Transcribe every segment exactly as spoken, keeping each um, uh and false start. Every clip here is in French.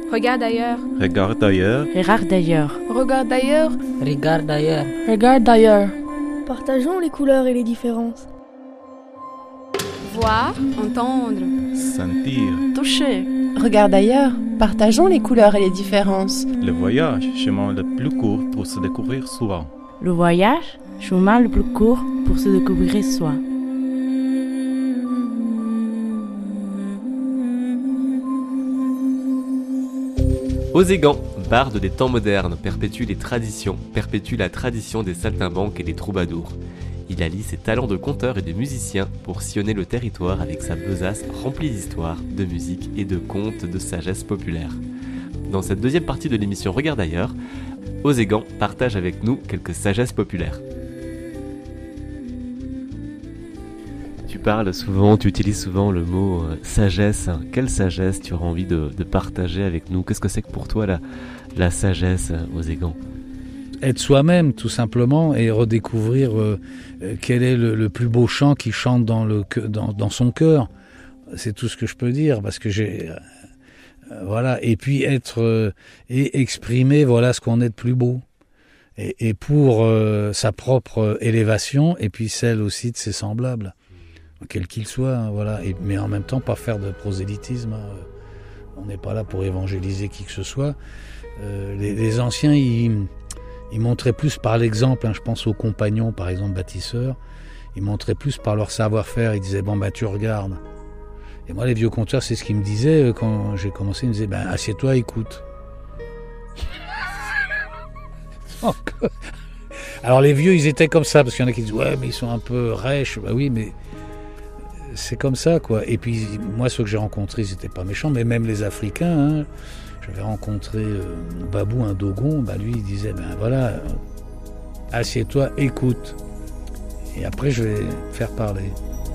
Regarde ailleurs. Regarde ailleurs. Regarde ailleurs. Regarde ailleurs. Regarde ailleurs. Regarde ailleurs. Partageons les couleurs et les différences. Voir, entendre. Sentir. Toucher. Regarde ailleurs. Partageons les couleurs et les différences. Le voyage, chemin le plus court pour se découvrir soi. Le voyage, chemin le plus court pour se découvrir soi. Ozégan, barde des temps modernes, perpétue les traditions, perpétue la tradition des saltimbanques et des troubadours. Il allie ses talents de conteur et de musicien pour sillonner le territoire avec sa besace remplie d'histoire, de musique et de contes de sagesse populaire. Dans cette deuxième partie de l'émission Regarde ailleurs, Ozégan partage avec nous quelques sagesses populaires. Tu parles souvent, tu utilises souvent le mot euh, sagesse. Quelle sagesse tu auras envie de, de partager avec nous? Qu'est-ce que c'est que pour toi la, la sagesse, Ozégan? Être soi-même, tout simplement, et redécouvrir euh, quel est le, le plus beau chant qui chante dans, le, dans, dans son cœur. C'est tout ce que je peux dire, parce que j'ai... Euh, voilà, et puis être... Euh, et exprimer, voilà, ce qu'on est de plus beau. Et, et pour euh, sa propre élévation, et puis celle aussi de ses semblables. Quel qu'il soit, hein, voilà. Et, mais en même temps, pas faire de prosélytisme. Hein. On n'est pas là pour évangéliser qui que ce soit. Euh, les, les anciens, ils, ils montraient plus par l'exemple. Hein. Je pense aux compagnons, par exemple, bâtisseurs. Ils montraient plus par leur savoir-faire. Ils disaient, bon, bah, tu regardes. Et moi, les vieux conteurs, c'est ce qu'ils me disaient quand j'ai commencé. Ils me disaient, ben, assieds-toi, écoute. Alors, les vieux, ils étaient comme ça, parce qu'il y en a qui disent, ouais, mais ils sont un peu rêches. Bah oui, mais c'est comme ça, quoi. Et puis, moi, ceux que j'ai rencontrés, ils n'étaient pas méchants, mais même les Africains, hein, j'avais rencontré euh, Babou, un Dogon, bah lui, il disait, ben voilà, euh, assieds-toi, écoute. Et après, je vais faire parler.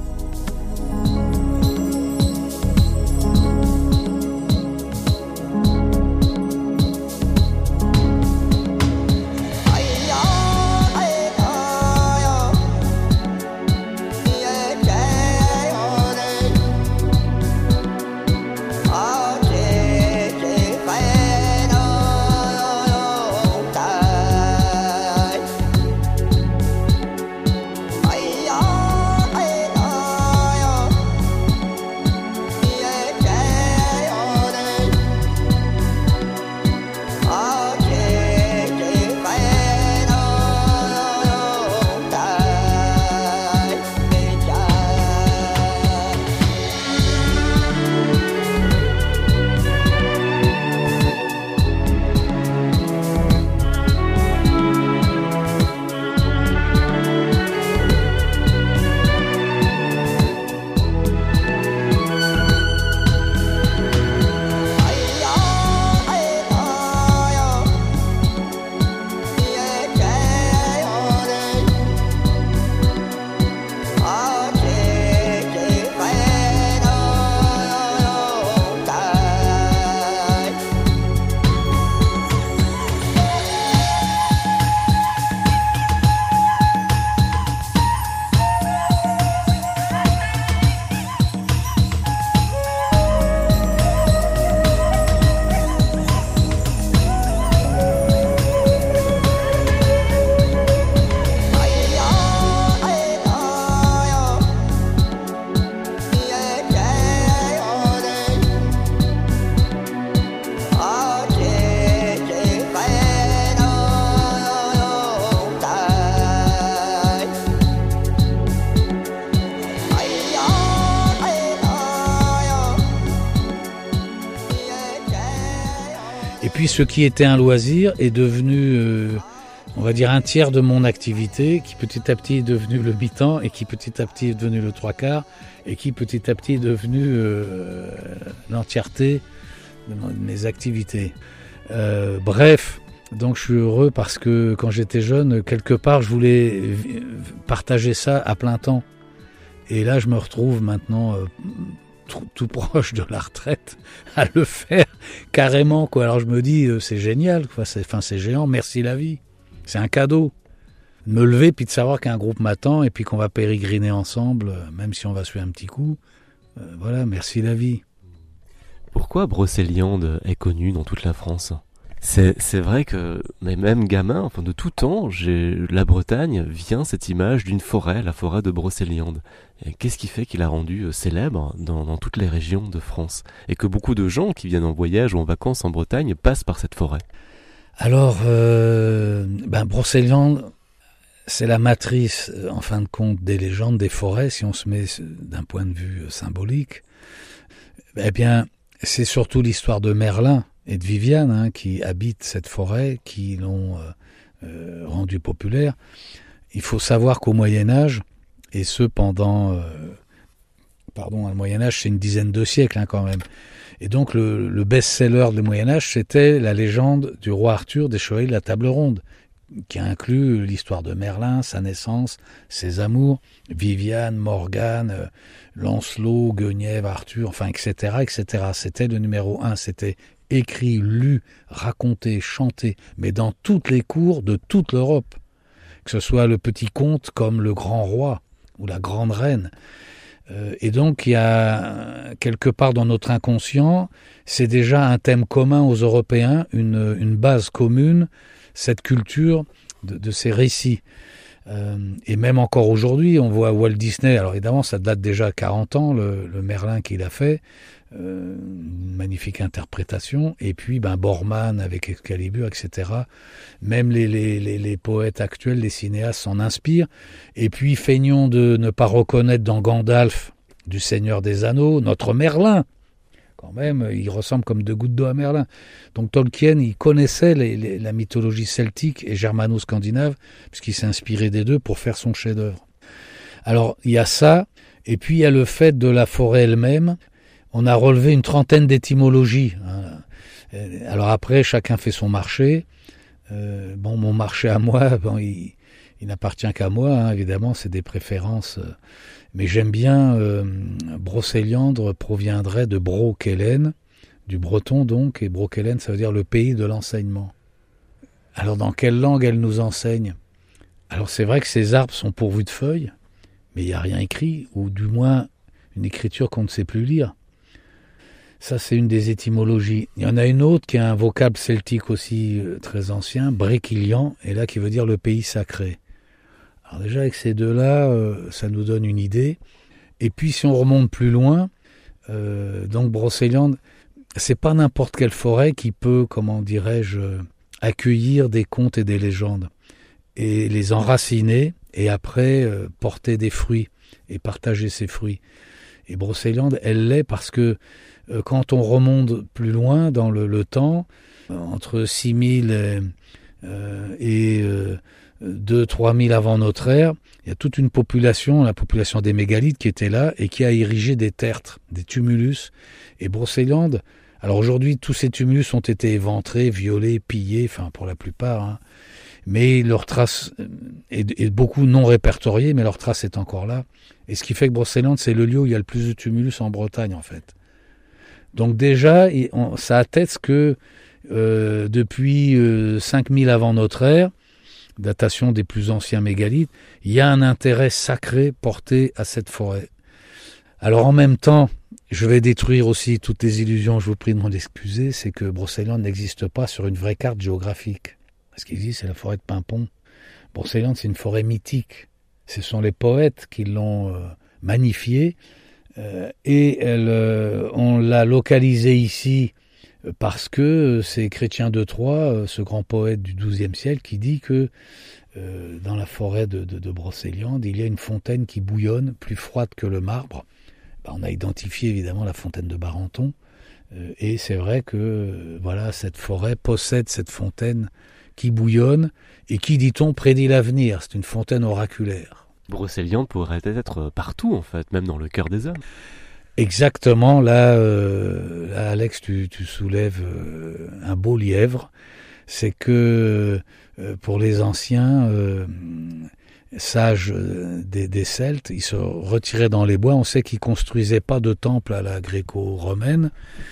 Ce qui était un loisir est devenu, euh, on va dire, un tiers de mon activité, qui petit à petit est devenu le mi-temps, et qui petit à petit est devenu le trois quarts, et qui petit à petit est devenu euh, l'entièreté de mes activités. Euh, bref, donc je suis heureux parce que quand j'étais jeune, quelque part, je voulais partager ça à plein temps. Et là, je me retrouve maintenant... Euh, tout proche de la retraite à le faire carrément, quoi. Alors je me dis euh, c'est génial, quoi. C'est, enfin, c'est géant, merci la vie, c'est un cadeau de me lever puis de savoir qu'un groupe m'attend et puis qu'on va pérégriner ensemble, euh, même si on va suer un petit coup, euh, voilà, merci la vie. Pourquoi Brocéliande est connue dans toute la France ? C'est, c'est vrai que, mais même gamin, enfin de tout temps, j'ai, la Bretagne vient cette image d'une forêt, la forêt de Brocéliande. Et qu'est-ce qui fait qu'il a rendu célèbre dans, dans toutes les régions de France ? Et que beaucoup de gens qui viennent en voyage ou en vacances en Bretagne passent par cette forêt. Alors, euh, ben Brocéliande, c'est la matrice, en fin de compte, des légendes des forêts, si on se met d'un point de vue symbolique. Eh bien, c'est surtout l'histoire de Merlin et de Viviane hein, qui habitent cette forêt, qui l'ont euh, euh, rendue populaire. Il faut savoir qu'au Moyen-Âge, et ce pendant, euh, pardon, le Moyen-Âge, c'est une dizaine de siècles hein, quand même. Et donc le, le best-seller du Moyen-Âge, c'était la légende du roi Arthur des Chevaliers de la Table Ronde, qui inclut l'histoire de Merlin, sa naissance, ses amours, Viviane, Morgane, euh, Lancelot, Guenièvre, Arthur, enfin, et cetera, et cetera. C'était le numéro un, c'était écrit, lu, raconté, chanté, mais dans toutes les cours de toute l'Europe, que ce soit le petit comte comme le grand roi ou la grande reine. Euh, et donc, il y a quelque part dans notre inconscient, c'est déjà un thème commun aux Européens, une, une base commune, cette culture de, de ces récits. Euh, et même encore aujourd'hui, on voit Walt Disney, alors évidemment ça date déjà à quarante ans, le, le Merlin qu'il a fait, euh, une magnifique interprétation, et puis ben, Borman avec Excalibur, et cetera. Même les, les, les, les poètes actuels, les cinéastes s'en inspirent, et puis feignons de ne pas reconnaître dans Gandalf, du Seigneur des Anneaux, notre Merlin. Quand même, il ressemble comme deux gouttes d'eau à Merlin. Donc Tolkien, il connaissait les, les, la mythologie celtique et germano-scandinave, puisqu'il s'est inspiré des deux pour faire son chef-d'œuvre. Alors, il y a ça, et puis il y a le fait de la forêt elle-même. On a relevé une trentaine d'étymologies. Hein. Alors après, chacun fait son marché. Euh, bon, mon marché à moi, bon, il, il n'appartient qu'à moi, hein, évidemment, c'est des préférences... Euh, Mais j'aime bien, euh, Brocéliande proviendrait de Brokelen, du breton donc, et Brokelen ça veut dire le pays de l'enseignement. Alors dans quelle langue elle nous enseigne ? Alors c'est vrai que ces arbres sont pourvus de feuilles, mais il n'y a rien écrit, ou du moins une écriture qu'on ne sait plus lire. Ça c'est une des étymologies. Il y en a une autre qui a un vocable celtique aussi euh, très ancien, Bréquilian, et là qui veut dire le pays sacré. Alors déjà avec ces deux-là, euh, ça nous donne une idée. Et puis si on remonte plus loin, euh, donc Brocéliande, c'est pas n'importe quelle forêt qui peut, comment dirais-je, accueillir des contes et des légendes et les enraciner et après euh, porter des fruits et partager ces fruits. Et Brocéliande, elle l'est parce que euh, quand on remonte plus loin dans le, le temps, euh, entre six mille et, euh, et euh, deux à trois mille avant notre ère, il y a toute une population, la population des mégalithes qui était là et qui a érigé des tertres, des tumulus. Et Brocéliande, alors aujourd'hui tous ces tumulus ont été éventrés, violés, pillés, enfin pour la plupart, hein, mais leur trace est, est beaucoup non répertoriée, mais leur trace est encore là. Et ce qui fait que Brocéliande, c'est le lieu où il y a le plus de tumulus en Bretagne en fait. Donc déjà, on, ça atteste que euh, depuis euh, cinq mille avant notre ère, datation des plus anciens mégalithes, il y a un intérêt sacré porté à cette forêt. Alors en même temps, je vais détruire aussi toutes les illusions, je vous prie de m'en excuser, c'est que Brocéliande n'existe pas sur une vraie carte géographique. Ce qui existe, c'est la forêt de Pimpon. Brocéliande, c'est une forêt mythique. Ce sont les poètes qui l'ont euh, magnifiée, euh, et elle, euh, on l'a localisée ici parce que c'est Chrétien de Troyes, ce grand poète du douzième siècle, qui dit que euh, dans la forêt de, de, de Brocéliande, il y a une fontaine qui bouillonne, plus froide que le marbre. Ben, on a identifié évidemment la fontaine de Barenton, euh, et c'est vrai que euh, voilà, cette forêt possède cette fontaine qui bouillonne, et qui, dit-on, prédit l'avenir. C'est une fontaine oraculaire. Brocéliande pourrait être partout, en fait, même dans le cœur des hommes. Exactement, là, euh, là Alex, tu, tu soulèves euh, un beau lièvre. C'est que euh, pour les anciens euh, sages des, des Celtes, ils se retiraient dans les bois. On sait qu'ils construisaient pas de temple à la gréco-romaine.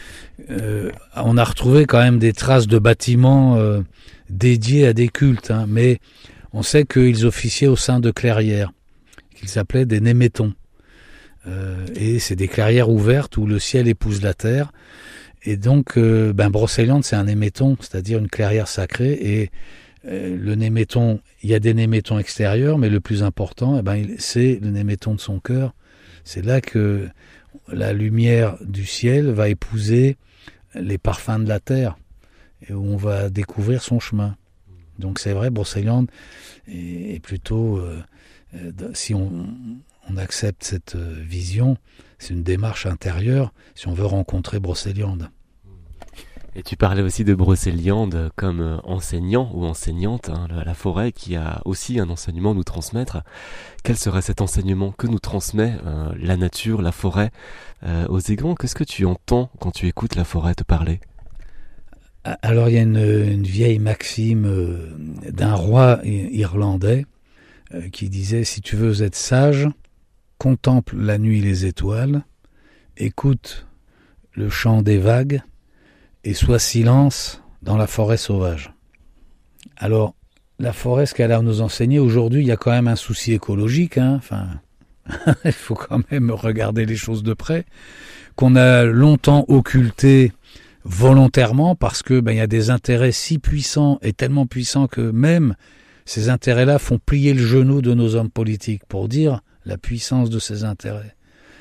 Euh, on a retrouvé quand même des traces de bâtiments euh, dédiés à des cultes, hein, mais on sait qu'ils officiaient au sein de clairières, qu'ils s'appelaient des némétons. Euh, et c'est des clairières ouvertes où le ciel épouse la terre. Et donc, euh, ben, Brocéliande, c'est un néméton, c'est-à-dire une clairière sacrée. Et euh, le néméton, il y a des némétons extérieurs, mais le plus important, eh ben, c'est le néméton de son cœur. C'est là que la lumière du ciel va épouser les parfums de la terre, et où on va découvrir son chemin. Donc c'est vrai, Brocéliande est, est plutôt, euh, euh, si on, on accepte cette euh, vision, c'est une démarche intérieure si on veut rencontrer Brocéliande. Et tu parlais aussi de Brocéliande comme euh, enseignant ou enseignante, hein, la, la forêt qui a aussi un enseignement à nous transmettre. Quel serait cet enseignement que nous transmet euh, la nature, la forêt euh, aux Aigans? Qu'est-ce que tu entends quand tu écoutes la forêt te parler? Alors il y a une, une vieille maxime euh, d'un roi irlandais euh, qui disait « Si tu veux être sage, contemple la nuit et les étoiles, écoute le chant des vagues et sois silence dans la forêt sauvage. » Alors la forêt, ce qu'elle a à nous enseigner aujourd'hui, il y a quand même un souci écologique, hein, enfin, il faut quand même regarder les choses de près, qu'on a longtemps occulté volontairement parce que ben, y a des intérêts si puissants et tellement puissants que même ces intérêts-là font plier le genou de nos hommes politiques pour dire la puissance de ces intérêts.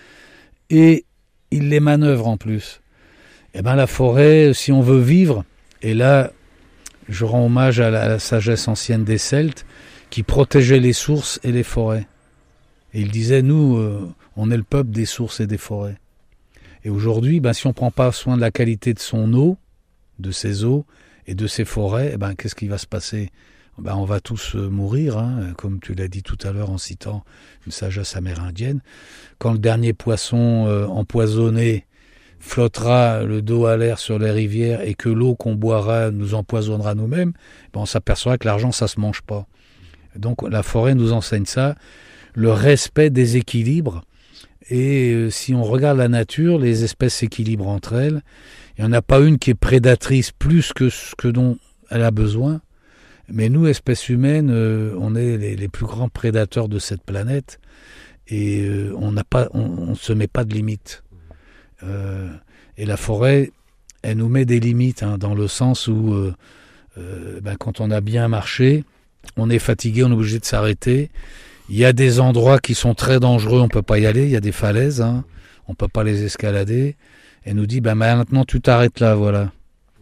Et ils les manœuvrent en plus. Et ben la forêt, si on veut vivre, et là je rends hommage à la, à la sagesse ancienne des Celtes qui protégeaient les sources et les forêts. Et ils disaient, nous, euh, on est le peuple des sources et des forêts. Et aujourd'hui, ben, si on ne prend pas soin de la qualité de son eau, de ses eaux et de ses forêts, eh ben, qu'est-ce qui va se passer? Ben, on va tous mourir, hein, comme tu l'as dit tout à l'heure en citant une sagesse amérindienne. Quand le dernier poisson euh, empoisonné flottera le dos à l'air sur les rivières et que l'eau qu'on boira nous empoisonnera nous-mêmes, ben, on s'aperçoit que l'argent, ça ne se mange pas. Donc la forêt nous enseigne ça, le respect des équilibres. Et euh, si on regarde la nature, les espèces s'équilibrent entre elles. Il n'y en a pas une qui est prédatrice plus que ce que dont elle a besoin. Mais nous, espèces humaines, euh, on est les, les plus grands prédateurs de cette planète. Et euh, on n'a pas, on ne se met pas de limites. Euh, et la forêt, elle nous met des limites, hein, dans le sens où euh, euh, ben, quand on a bien marché, on est fatigué, on est obligé de s'arrêter. Il y a des endroits qui sont très dangereux, on ne peut pas y aller, il y a des falaises, hein, on ne peut pas les escalader. Elle nous dit, ben maintenant tu t'arrêtes là, voilà.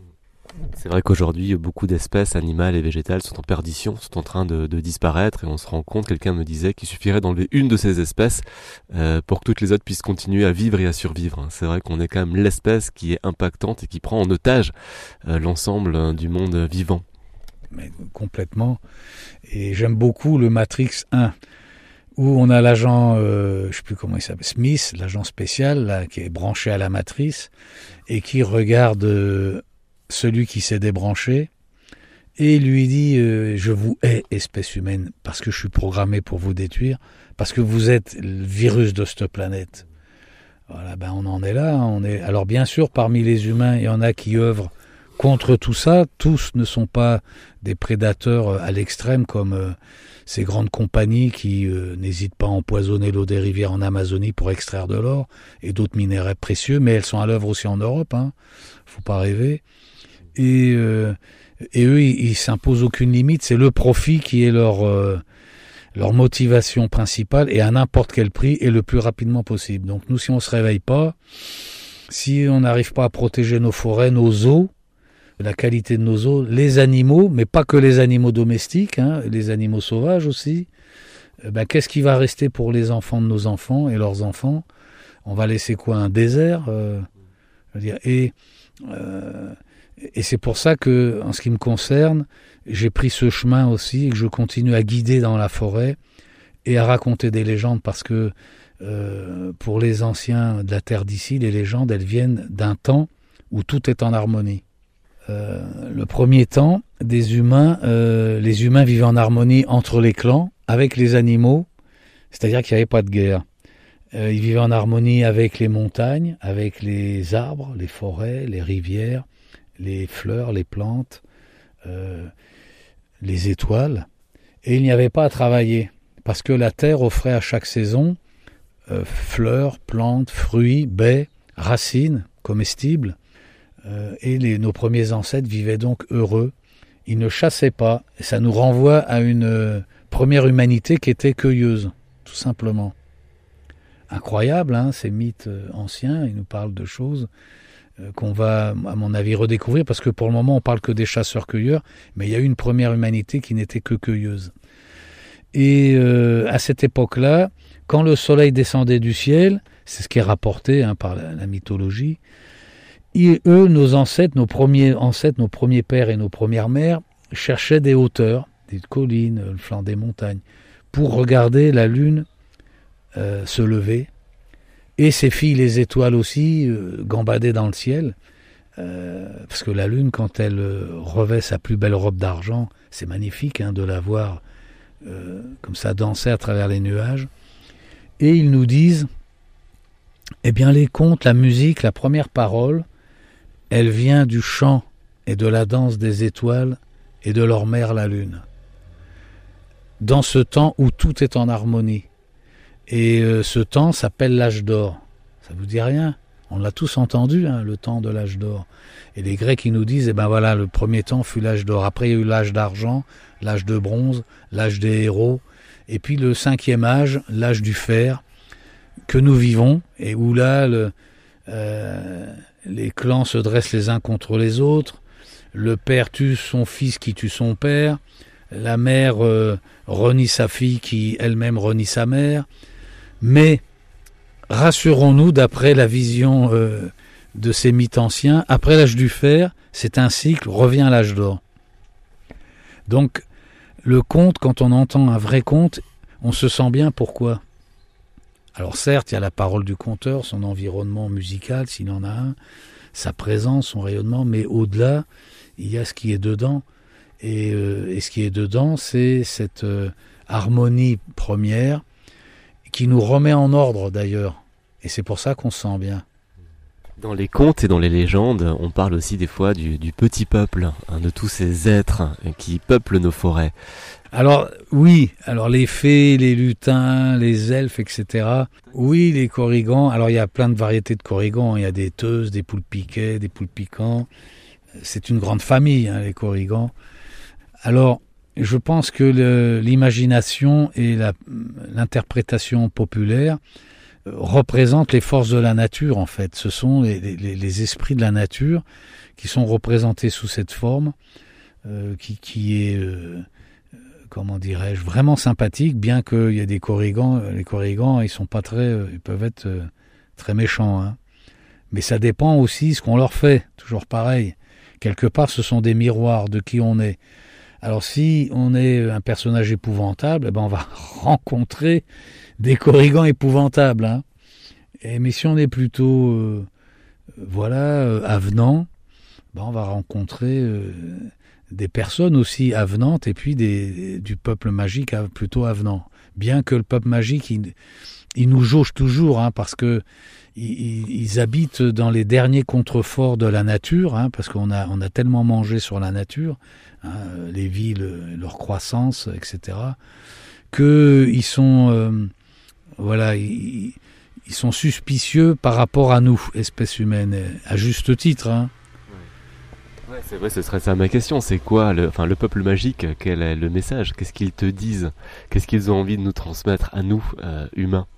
C'est vrai qu'aujourd'hui, beaucoup d'espèces animales et végétales sont en perdition, sont en train de, de disparaître, et on se rend compte, quelqu'un me disait qu'il suffirait d'enlever une de ces espèces euh, pour que toutes les autres puissent continuer à vivre et à survivre. C'est vrai qu'on est quand même l'espèce qui est impactante et qui prend en otage euh, l'ensemble euh, du monde vivant. Mais complètement. Et j'aime beaucoup le Matrix un, où on a l'agent, euh, je ne sais plus comment il s'appelle, Smith, l'agent spécial, là, qui est branché à la matrice, et qui regarde euh, celui qui s'est débranché, et il lui dit euh, « Je vous hais, espèce humaine, parce que je suis programmé pour vous détruire, parce que vous êtes le virus de cette planète. » Voilà, ben on en est là. On est... Alors bien sûr, parmi les humains, il y en a qui œuvrent contre tout ça. Tous ne sont pas des prédateurs à l'extrême comme euh, ces grandes compagnies qui euh, n'hésitent pas à empoisonner l'eau des rivières en Amazonie pour extraire de l'or et d'autres minéraux précieux, mais elles sont à l'œuvre aussi en Europe, hein. Faut pas rêver. Et, euh, et eux, ils, ils s'imposent aucune limite. C'est le profit qui est leur, euh, leur motivation principale, et à n'importe quel prix et le plus rapidement possible. Donc nous, si on se réveille pas, si on n'arrive pas à protéger nos forêts, nos eaux, la qualité de nos eaux, les animaux, mais pas que les animaux domestiques, hein, les animaux sauvages aussi, ben, qu'est-ce qui va rester pour les enfants de nos enfants et leurs enfants? On va laisser quoi? Un désert, euh, je veux dire, et, euh, et c'est pour ça que, en ce qui me concerne, j'ai pris ce chemin aussi et que je continue à guider dans la forêt et à raconter des légendes, parce que euh, pour les anciens de la terre d'ici, les légendes, elles viennent d'un temps où tout est en harmonie. Euh, le premier temps des humains, euh, les humains vivaient en harmonie entre les clans, avec les animaux, c'est-à-dire qu'il n'y avait pas de guerre. Euh, ils vivaient en harmonie avec les montagnes, avec les arbres, les forêts, les rivières, les fleurs, les plantes, euh, les étoiles. Et il n'y avait pas à travailler, parce que la terre offrait à chaque saison euh, fleurs, plantes, fruits, baies, racines comestibles, Euh, et les, nos premiers ancêtres vivaient donc heureux. Ils ne chassaient pas. Et ça nous renvoie à une euh, première humanité qui était cueilleuse, tout simplement. Incroyable, hein, ces mythes euh, anciens. Ils nous parlent de choses euh, qu'on va, à mon avis, redécouvrir, parce que pour le moment, on parle que des chasseurs-cueilleurs, mais il y a eu une première humanité qui n'était que cueilleuse. Et euh, à cette époque-là, quand le soleil descendait du ciel, c'est ce qui est rapporté hein, par la, la mythologie, et eux, nos ancêtres, nos premiers ancêtres, nos premiers pères et nos premières mères, cherchaient des hauteurs, des collines, le flanc des montagnes, pour regarder la lune euh, se lever, et ces filles, les étoiles aussi, euh, gambadaient dans le ciel, euh, parce que la lune, quand elle euh, revêt sa plus belle robe d'argent, c'est magnifique hein, de la voir euh, comme ça danser à travers les nuages. Et ils nous disent, eh bien les contes, la musique, la première parole, elle vient du chant et de la danse des étoiles et de leur mère la lune. Dans ce temps où tout est en harmonie. Et euh, ce temps s'appelle l'âge d'or. Ça vous dit rien? On l'a tous entendu, hein, le temps de l'âge d'or. Et les Grecs, ils nous disent, eh ben voilà, le premier temps fut l'âge d'or. Après, il y a eu l'âge d'argent, l'âge de bronze, l'âge des héros. Et puis le cinquième âge, l'âge du fer, que nous vivons, et où là, le, euh, les clans se dressent les uns contre les autres, le père tue son fils qui tue son père, la mère euh, renie sa fille qui elle-même renie sa mère, mais rassurons-nous, d'après la vision euh, de ces mythes anciens, après l'âge du fer, c'est un cycle, revient l'âge d'or. Donc, le conte, quand on entend un vrai conte, on se sent bien. Pourquoi? Alors certes, il y a la parole du conteur, son environnement musical, s'il en a un, sa présence, son rayonnement, mais au-delà, il y a ce qui est dedans. Et, euh, et ce qui est dedans, c'est cette euh, harmonie première qui nous remet en ordre d'ailleurs. Et c'est pour ça qu'on se sent bien. Dans les contes et dans les légendes, on parle aussi des fois du, du petit peuple, hein, de tous ces êtres qui peuplent nos forêts. Alors oui, alors les fées, les lutins, les elfes, et cetera. Oui, les korrigans. Alors il y a plein de variétés de korrigans. Il y a des teuses, des poules piquets, des poules piquants. C'est une grande famille, hein, les korrigans. Alors je pense que le, l'imagination et la, l'interprétation populaire représentent les forces de la nature, en fait. Ce sont les, les, les esprits de la nature qui sont représentés sous cette forme, euh, qui, qui est, euh, comment dirais-je, vraiment sympathique, bien qu'il y ait des korrigans. Les korrigans, ils sont pas très, ils peuvent être euh, très méchants, hein. Mais ça dépend aussi de ce qu'on leur fait, toujours pareil. Quelque part, ce sont des miroirs de qui on est. Alors si on est un personnage épouvantable, eh ben on va rencontrer des korrigans épouvantables, hein. Et, mais si on est plutôt euh, voilà euh, avenant, ben on va rencontrer euh, des personnes aussi avenantes et puis des, du peuple magique plutôt avenant. Bien que le peuple magique, il, il nous jauge toujours, hein, parce que ils, ils habitent dans les derniers contreforts de la nature, hein, parce qu'on a, on a tellement mangé sur la nature, hein, les villes, leur croissance, et cetera, qu'ils sont, euh, voilà, ils, ils sont suspicieux par rapport à nous, espèce humaine, à juste titre, hein. Ouais, c'est vrai, ce serait ça ma question. C'est quoi le, enfin, le peuple magique? Quel est le message? Qu'est-ce qu'ils te disent? Qu'est-ce qu'ils ont envie de nous transmettre à nous, euh, humains?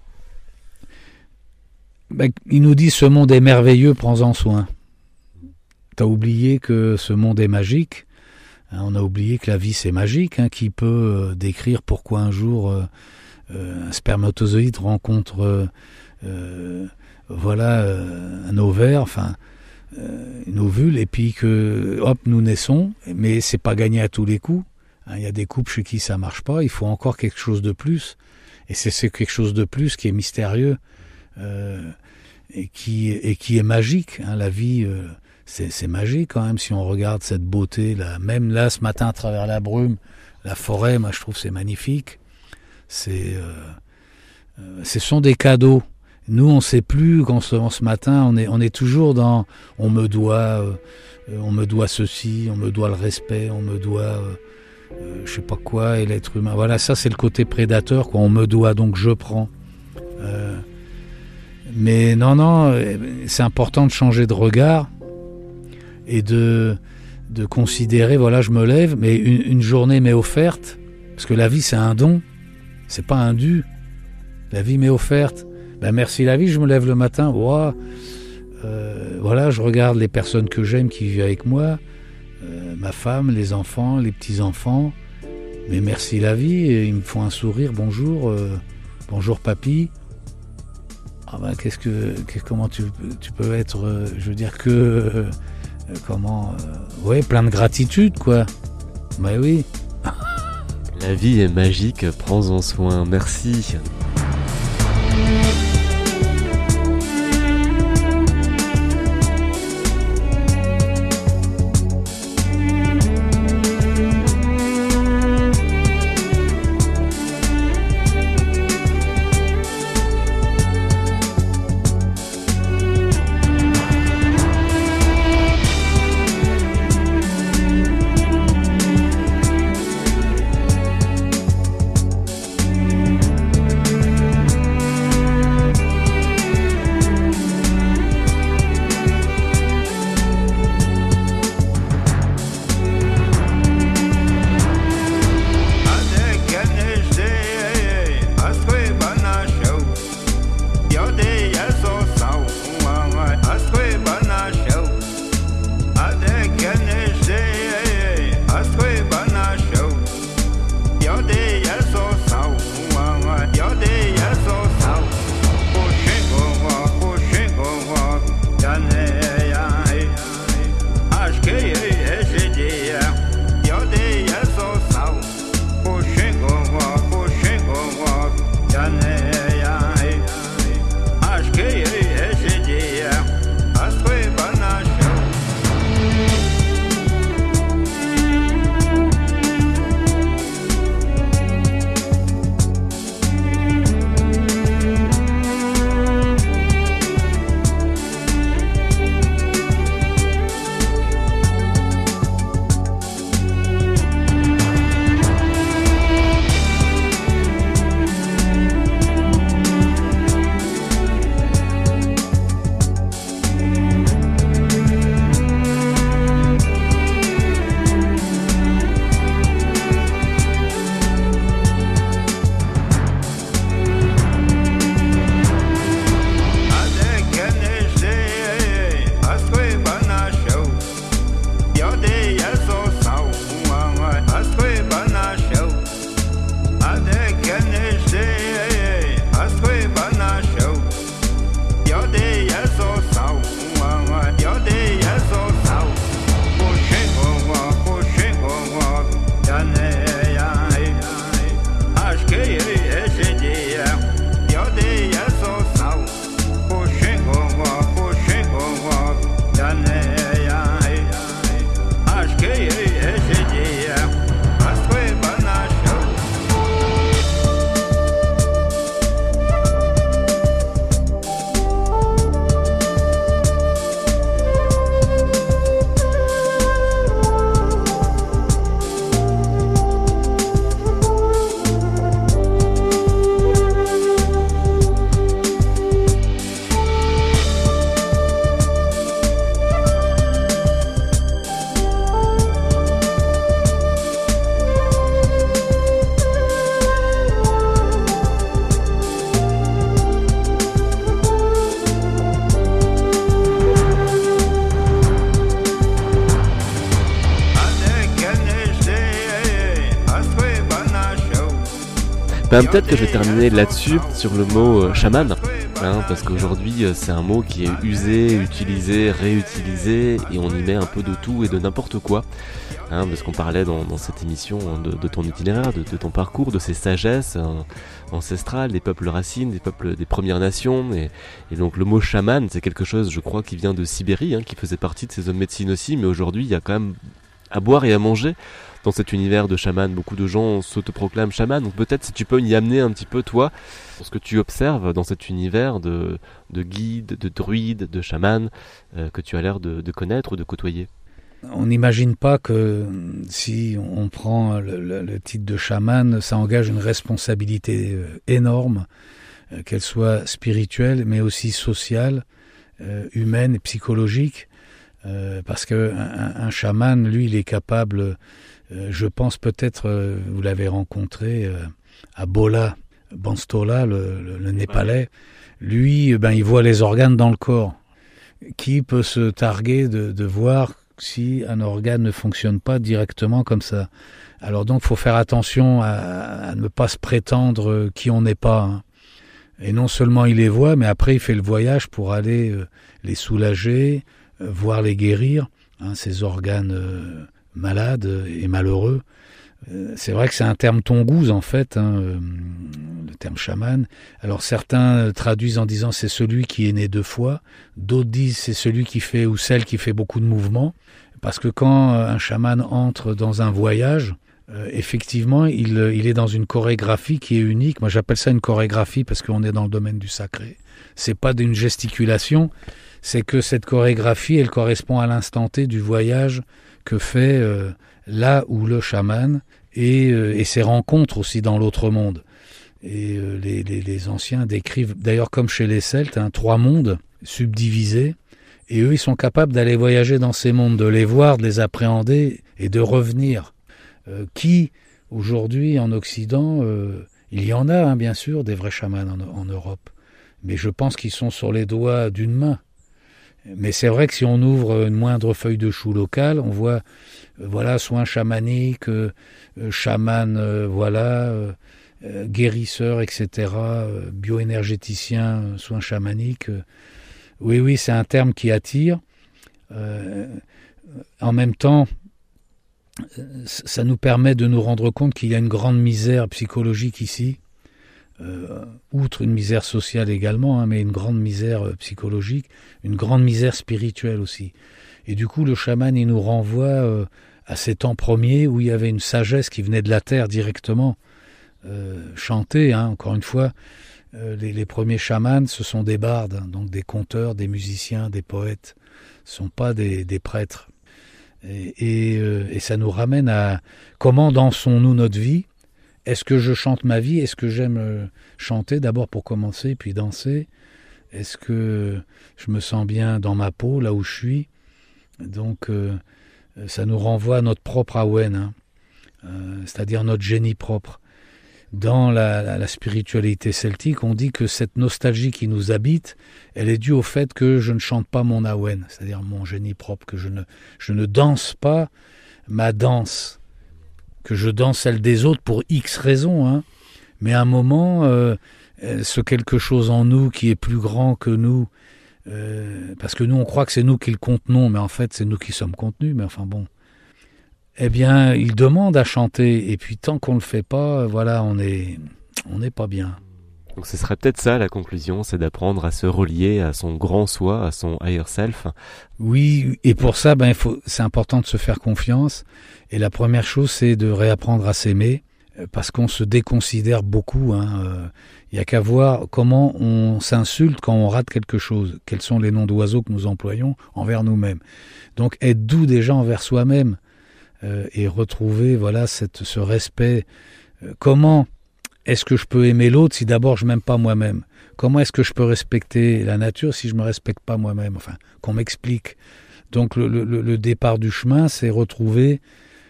Ben, ils nous disent ce monde est merveilleux, prends-en soin. T'as oublié que ce monde est magique. Hein, on a oublié que la vie c'est magique. Hein, qui peut euh, décrire pourquoi un jour euh, euh, un spermatozoïde rencontre euh, euh, voilà euh, un ovaire, enfin euh, une ovule, et puis que hop nous naissons. Mais c'est pas gagné à tous les coups. Hein, il y a des couples chez qui ça marche pas. Il faut encore quelque chose de plus. Et c'est, c'est quelque chose de plus qui est mystérieux. Euh, et qui et qui est magique, hein, la vie, euh, c'est, c'est magique quand même si on regarde cette beauté là. Même là ce matin à travers la brume, la forêt, moi je trouve c'est magnifique. C'est, euh, euh, ce sont des cadeaux. Nous on sait plus quand ce, ce matin on est on est toujours dans on me doit euh, on me doit ceci, on me doit le respect, on me doit euh, euh, je sais pas quoi et l'être humain. Voilà, ça c'est le côté prédateur quoi. On me doit donc je prends. Euh, Mais non, non, c'est important de changer de regard. et de, de considérer, voilà, je me lève, mais une, une journée m'est offerte, parce que la vie c'est un don, c'est pas un dû. La vie m'est offerte. Ben merci la vie, je me lève le matin, wow, euh, voilà, je regarde les personnes que j'aime qui vivent avec moi, euh, ma femme, les enfants, les petits-enfants, mais merci la vie, et ils me font un sourire, bonjour, euh, bonjour papy. Ah ben qu'est-ce que, qu'est-ce, comment tu, tu peux être, euh, je veux dire que, euh, comment, euh, ouais, plein de gratitude quoi. Ben oui. La vie est magique, prends-en soin, merci. Ben, peut-être que je vais terminer là-dessus, sur le mot euh, chaman, hein, parce qu'aujourd'hui euh, c'est un mot qui est usé, utilisé, réutilisé, et on y met un peu de tout et de n'importe quoi, hein, parce qu'on parlait dans, dans cette émission de, de ton itinéraire, de, de ton parcours, de ces sagesses hein, ancestrales, des peuples racines, des peuples des Premières Nations, et, et donc le mot chaman, c'est quelque chose, je crois, qui vient de Sibérie, hein, qui faisait partie de ces hommes médecine aussi, mais aujourd'hui il y a quand même à boire et à manger dans cet univers de chaman. Beaucoup de gens s'autoproclament chaman, donc peut-être si tu peux y amener un petit peu toi, ce que tu observes dans cet univers de, de guide, de druide, de chaman, euh, que tu as l'air de, de connaître ou de côtoyer. On n'imagine pas que si on prend le, le, le titre de chaman, ça engage une responsabilité énorme, euh, qu'elle soit spirituelle mais aussi sociale, euh, humaine et psychologique. Euh, parce que un, un chaman, lui, il est capable, euh, je pense peut-être, euh, vous l'avez rencontré euh, à Bola, Banstola, le, le, le Népalais. Lui, ben, il voit les organes dans le corps. Qui peut se targuer de, de voir si un organe ne fonctionne pas directement comme ça? Alors donc, il faut faire attention à, à ne pas se prétendre qui on n'est pas. Hein. Et non seulement il les voit, mais après il fait le voyage pour aller euh, les soulager, euh, voir les guérir, hein, ces organes euh, malades et malheureux. Euh, c'est vrai que c'est un terme tongouz en fait, hein, euh, le terme chaman. Alors certains traduisent en disant c'est celui qui est né deux fois, d'autres disent c'est celui qui fait ou celle qui fait beaucoup de mouvements. Parce que quand un chaman entre dans un voyage, Euh, effectivement, il, il est dans une chorégraphie qui est unique. Moi, j'appelle ça une chorégraphie parce qu'on est dans le domaine du sacré. C'est pas d'une gesticulation, c'est que cette chorégraphie, elle correspond à l'instant T du voyage que fait euh, là où le chaman et, euh, et ses rencontres aussi dans l'autre monde. Et euh, les, les, les anciens décrivent, d'ailleurs comme chez les Celtes, hein, trois mondes subdivisés. Et eux, ils sont capables d'aller voyager dans ces mondes, de les voir, de les appréhender et de revenir. Euh, qui, aujourd'hui, en Occident, euh, il y en a, hein, bien sûr, des vrais chamans en, en Europe, mais je pense qu'ils sont sur les doigts d'une main. Mais c'est vrai que si on ouvre une moindre feuille de chou locale, on voit, euh, voilà, soins chamaniques, euh, euh, chaman, euh, voilà, euh, euh, guérisseur, et cetera, euh, bioénergéticien, euh, soins chamaniques. Euh, oui, oui, c'est un terme qui attire. Euh, en même temps, ça nous permet de nous rendre compte qu'il y a une grande misère psychologique ici, euh, outre une misère sociale également, hein, mais une grande misère euh, psychologique, une grande misère spirituelle aussi. Et du coup, le chaman, il nous renvoie euh, à ces temps premiers où il y avait une sagesse qui venait de la terre directement, euh, chantée, hein, encore une fois. Euh, les, les premiers chamans, ce sont des bardes, hein, donc des conteurs, des musiciens, des poètes, ce ne sont pas des, des prêtres. Et, et, euh, et ça nous ramène à comment dansons-nous notre vie? Est-ce que je chante ma vie? Est-ce que j'aime euh, chanter d'abord pour commencer, puis danser? Est-ce que je me sens bien dans ma peau, là où je suis? Donc euh, ça nous renvoie à notre propre Awen, hein, euh, c'est-à-dire notre génie propre. Dans la, la, la spiritualité celtique, on dit que cette nostalgie qui nous habite, elle est due au fait que je ne chante pas mon Awen, c'est-à-dire mon génie propre, que je ne, je ne danse pas ma danse, que je danse celle des autres pour X raisons, hein. Mais à un moment, euh, ce quelque chose en nous qui est plus grand que nous, euh, parce que nous on croit que c'est nous qui le contenons, mais en fait c'est nous qui sommes contenus, mais enfin bon. Eh bien, il demande à chanter, et puis tant qu'on ne le fait pas, voilà, on est, on n'est pas bien. Donc ce serait peut-être ça la conclusion, c'est d'apprendre à se relier à son grand soi, à son higher self. Oui, et pour ça, ben, il faut, c'est important de se faire confiance, et la première chose, c'est de réapprendre à s'aimer, parce qu'on se déconsidère beaucoup, hein. Il n'y a qu'à voir comment on s'insulte quand on rate quelque chose, quels sont les noms d'oiseaux que nous employons envers nous-mêmes. Donc être doux déjà envers soi-même, Euh, et retrouver voilà cette, ce respect. Euh, comment est-ce que je peux aimer l'autre si d'abord je m'aime pas moi-même? Comment est-ce que je peux respecter la nature si je me respecte pas moi-même? Enfin, qu'on m'explique. Donc le, le, le départ du chemin, c'est retrouver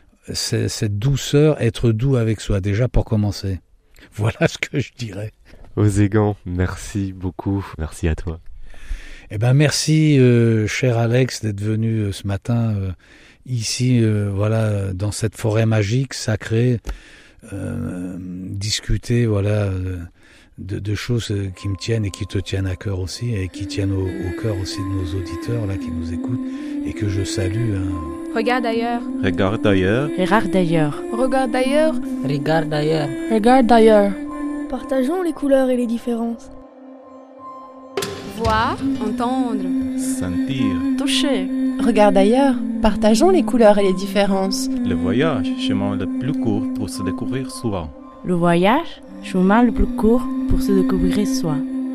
cette douceur, être doux avec soi, déjà pour commencer. Voilà ce que je dirais. Ozégan, merci beaucoup, merci à toi. Eh ben merci, euh, cher Alex, d'être venu euh, ce matin euh, ici, euh, voilà, dans cette forêt magique, sacrée, euh, discuter, voilà, de, de choses qui me tiennent et qui te tiennent à cœur aussi, et qui tiennent au, au cœur aussi de nos auditeurs là qui nous écoutent et que je salue. Hein. Regarde ailleurs. Regarde ailleurs. Regarde d'ailleurs. Regarde ailleurs. Regarde ailleurs. Regarde d'ailleurs. Partageons les couleurs et les différences. Voir, entendre. Sentir. Toucher. Regarde ailleurs. Partageons les couleurs et les différences. Le voyage, chemin le plus court pour se découvrir soi. Le voyage, chemin le plus court pour se découvrir soi.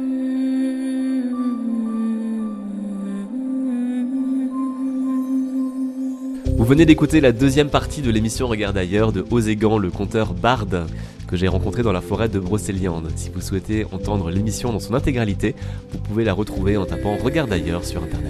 Vous venez d'écouter la deuxième partie de l'émission Regarde ailleurs de Ozégan, le conteur barde, que j'ai rencontré dans la forêt de Brocéliande. Si vous souhaitez entendre l'émission dans son intégralité, vous pouvez la retrouver en tapant Regarde ailleurs sur internet.